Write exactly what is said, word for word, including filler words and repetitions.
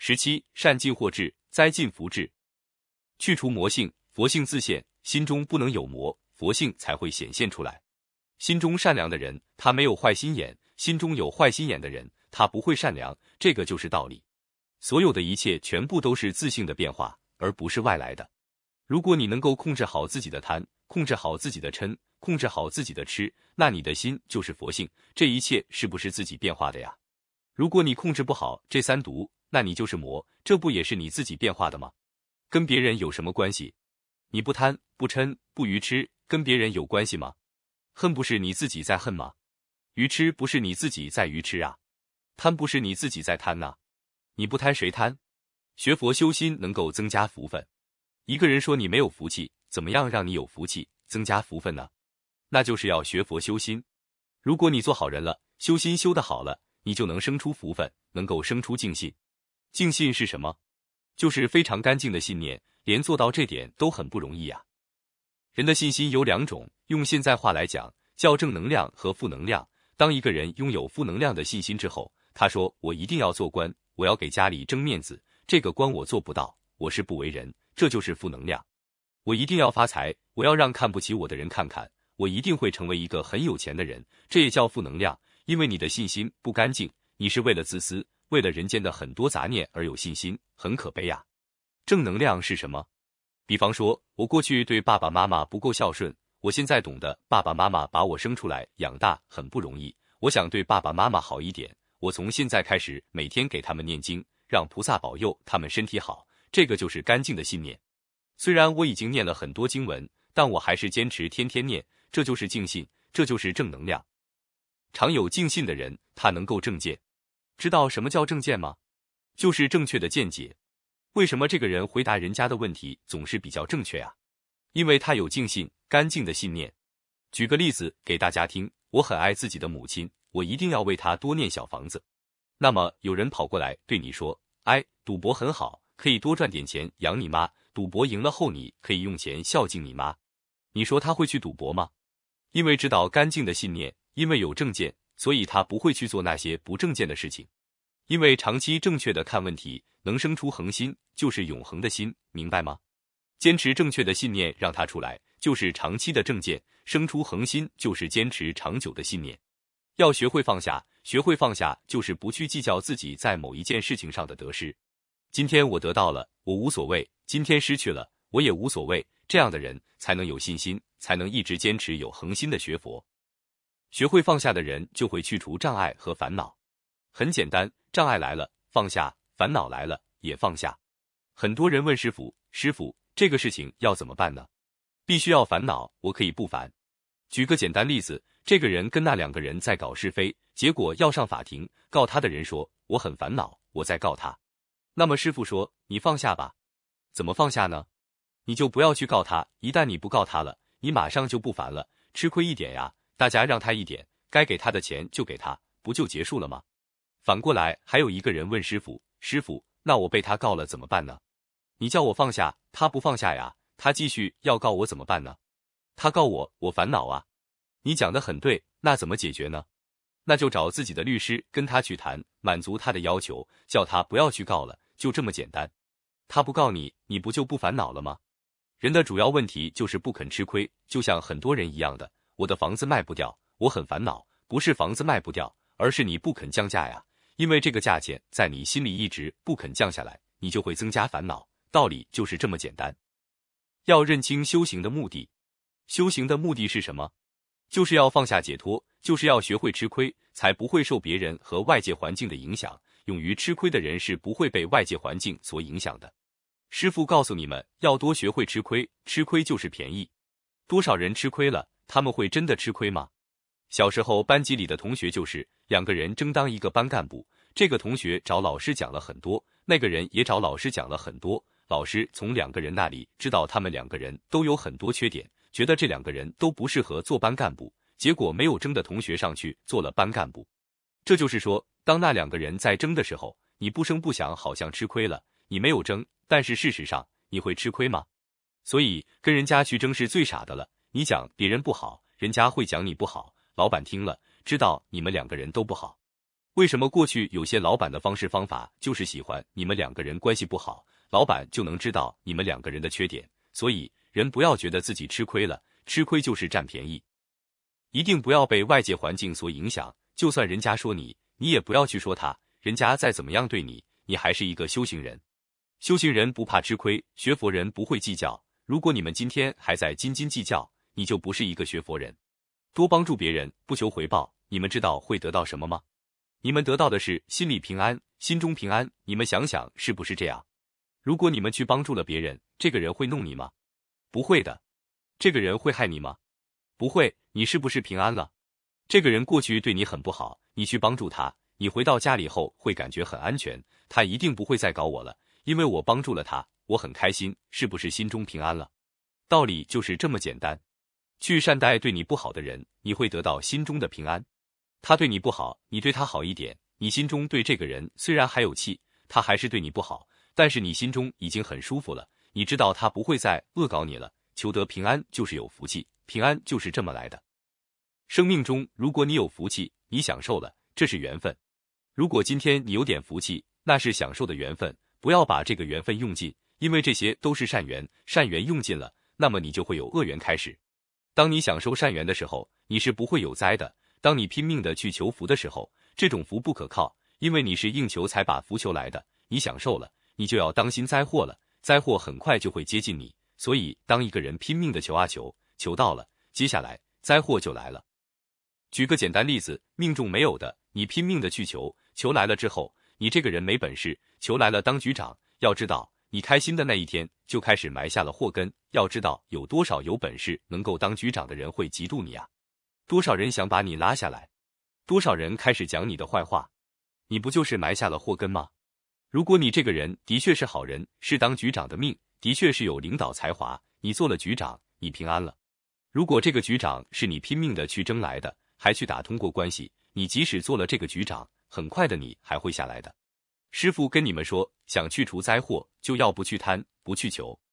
十七，善尽惑至，灾尽福至。去除魔性，佛性自现，心中不能有魔，佛性才会显现出来。心中善良的人，他没有坏心眼；心中有坏心眼的人，他不会善良。这个就是道理。所有的一切全部都是自性的变化，而不是外来的。如果你能够控制好自己的贪，控制好自己的嗔，控制好自己的痴，那你的心就是佛性。这一切是不是自己变化的呀？如果你控制不好这三毒，那你就是魔，这不也是你自己变化的吗？跟别人有什么关系？你不贪不嗔不愚痴，跟别人有关系吗？恨不是你自己在恨吗？愚痴不是你自己在愚痴啊？贪不是你自己在贪啊？你不贪谁贪？学佛修心能够增加福分。一个人说你没有福气，怎么样让你有福气，增加福分呢？那就是要学佛修心。如果你做好人了，修心修得好了，你就能生出福分，能够生出净信。净信是什么？就是非常干净的信念，连做到这点都很不容易啊。人的信心有两种，用现在话来讲，叫正能量和负能量。当一个人拥有负能量的信心之后，他说我一定要做官，我要给家里争面子，这个官我做不到，我是不为人，这就是负能量。我一定要发财，我要让看不起我的人看看，我一定会成为一个很有钱的人，这也叫负能量。因为你的信心不干净，你是为了自私，为了人间的很多杂念而有信心，很可悲啊。正能量是什么？比方说，我过去对爸爸妈妈不够孝顺，我现在懂得爸爸妈妈把我生出来养大很不容易，我想对爸爸妈妈好一点，我从现在开始每天给他们念经，让菩萨保佑他们身体好，这个就是干净的信念。虽然我已经念了很多经文，但我还是坚持天天念，这就是净信，这就是正能量。常有净信的人，他能够正见。知道什么叫正见吗？就是正确的见解。为什么这个人回答人家的问题总是比较正确啊？因为他有净信，干净的信念。举个例子给大家听，我很爱自己的母亲，我一定要为她多念小房子。那么有人跑过来对你说，哎，赌博很好，可以多赚点钱养你妈，赌博赢了后你可以用钱孝敬你妈。你说他会去赌博吗？因为知道干净的信念，因为有正见，所以他不会去做那些不正见的事情。因为长期正确的看问题，能生出恒心，就是永恒的心，明白吗？坚持正确的信念让它出来，就是长期的正见，生出恒心，就是坚持长久的信念。要学会放下，学会放下就是不去计较自己在某一件事情上的得失。今天我得到了，我无所谓；今天失去了，我也无所谓。这样的人才能有信心，才能一直坚持有恒心的学佛。学会放下的人就会去除障碍和烦恼。很简单，障碍来了放下，烦恼来了也放下。很多人问师父，师父，这个事情要怎么办呢？必须要烦恼，我可以不烦。举个简单例子，这个人跟那两个人在搞是非，结果要上法庭，告他的人说，我很烦恼，我在告他。那么师父说，你放下吧。怎么放下呢？你就不要去告他，一旦你不告他了，你马上就不烦了，吃亏一点呀，大家让他一点，该给他的钱就给他，不就结束了吗？反过来，还有一个人问师父，师父，那我被他告了怎么办呢？你叫我放下，他不放下呀，他继续要告我怎么办呢？他告我，我烦恼啊。你讲得很对，那怎么解决呢？那就找自己的律师跟他去谈，满足他的要求，叫他不要去告了，就这么简单。他不告你，你不就不烦恼了吗？人的主要问题就是不肯吃亏，就像很多人一样的，我的房子卖不掉，我很烦恼，不是房子卖不掉，而是你不肯降价呀。因为这个价钱在你心里一直不肯降下来，你就会增加烦恼，道理就是这么简单。要认清修行的目的。修行的目的是什么？就是要放下解脱，就是要学会吃亏，才不会受别人和外界环境的影响。勇于吃亏的人是不会被外界环境所影响的。师父告诉你们，要多学会吃亏，吃亏就是便宜。多少人吃亏了，他们会真的吃亏吗？小时候班级里的同学就是两个人争当一个班干部，这个同学找老师讲了很多，那个人也找老师讲了很多，老师从两个人那里知道他们两个人都有很多缺点，觉得这两个人都不适合做班干部，结果没有争的同学上去做了班干部。这就是说，当那两个人在争的时候，你不声不响好像吃亏了，你没有争，但是事实上你会吃亏吗？所以跟人家去争是最傻的了，你讲别人不好，人家会讲你不好，老板听了知道你们两个人都不好。 为什么过去有些老板的方式方法就是喜欢你们两个人关系不好，老板就能知道你们两个人的缺点，所以人不要觉得自己吃亏了，吃亏就是占便宜。一定不要被外界环境所影响，就算人家说你，你也不要去说他，人家再怎么样对你，你还是一个修行人。修行人不怕吃亏，学佛人不会计较。如果你们今天还在斤斤计较，你就不是一个学佛人。多帮助别人，不求回报，你们知道会得到什么吗？你们得到的是心里平安，心中平安。你们想想是不是这样？如果你们去帮助了别人，这个人会弄你吗？不会的。这个人会害你吗？不会。你是不是平安了？这个人过去对你很不好，你去帮助他，你回到家里后会感觉很安全，他一定不会再搞我了，因为我帮助了他，我很开心，是不是心中平安了？道理就是这么简单。去善待对你不好的人，你会得到心中的平安。他对你不好，你对他好一点，你心中对这个人虽然还有气，他还是对你不好，但是你心中已经很舒服了，你知道他不会再恶搞你了。求得平安就是有福气，平安就是这么来的。生命中如果你有福气，你享受了，这是缘分。如果今天你有点福气，那是享受的缘分，不要把这个缘分用尽，因为这些都是善缘，善缘用尽了，那么你就会有恶缘开始。当你享受善缘的时候，你是不会有灾的。当你拼命的去求福的时候，这种福不可靠，因为你是硬求才把福求来的，你享受了，你就要当心灾祸了，灾祸很快就会接近你。所以当一个人拼命的求啊求，求到了，接下来灾祸就来了。举个简单例子，命中没有的，你拼命的去求，求来了之后，你这个人没本事，求来了当局长，要知道你开心的那一天就开始埋下了祸根。要知道有多少有本事能够当局长的人会嫉妒你啊？多少人想把你拉下来？多少人开始讲你的坏话？你不就是埋下了祸根吗？如果你这个人的确是好人，是当局长的命，的确是有领导才华，你做了局长，你平安了。如果这个局长是你拼命的去争来的，还去打通过关系，你即使做了这个局长，很快的你还会下来的。师父跟你们说，想去除灾祸，就要不去贪，不去求。